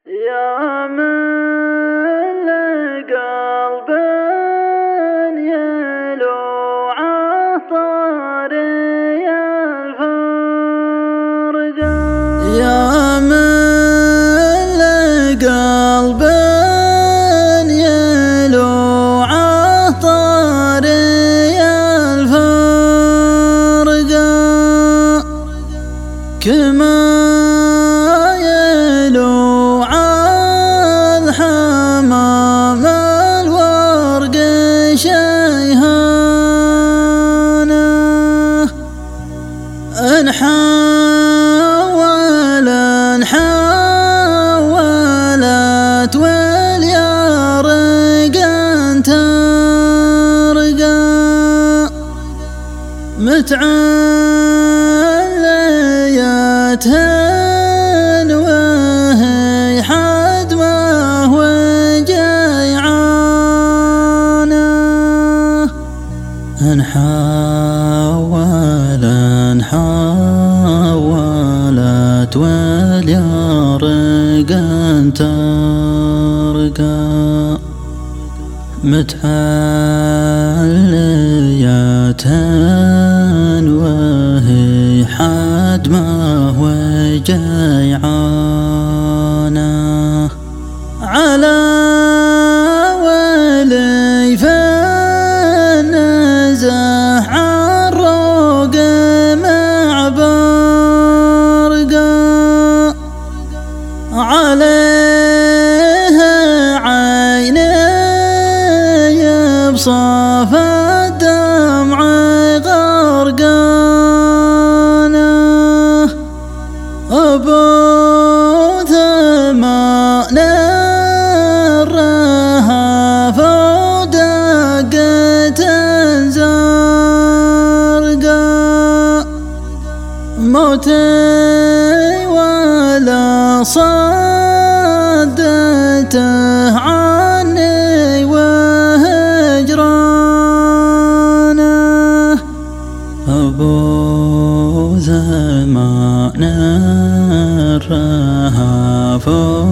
يا من قلب يلوع طاري الفرقة، يا من قلب يلوع طاري الفرقة، كما يلوع الحمام الورق شيهانه، إن حاولت واليارق أن ترقى، متعليتهن وهي حدمه وجيعانه، إن حاولت واليارق أن ترقى، متعليتهن وهي حدمه وجيعانه، على ولي فالنزه عالروق مع برقه، عليه عيني بصف الدمع غرقانه، أبو ثمان الرهف ودقة زرقا، موتي ولا صدته عني وهجرانه، أبو زمان الرهف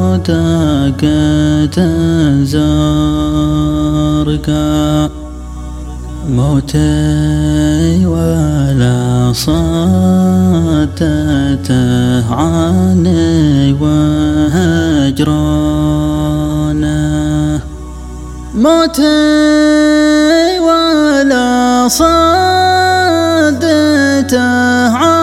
ودقة زرقا، موتي ولا صدته عني وهجرانه، موتي ولا صدته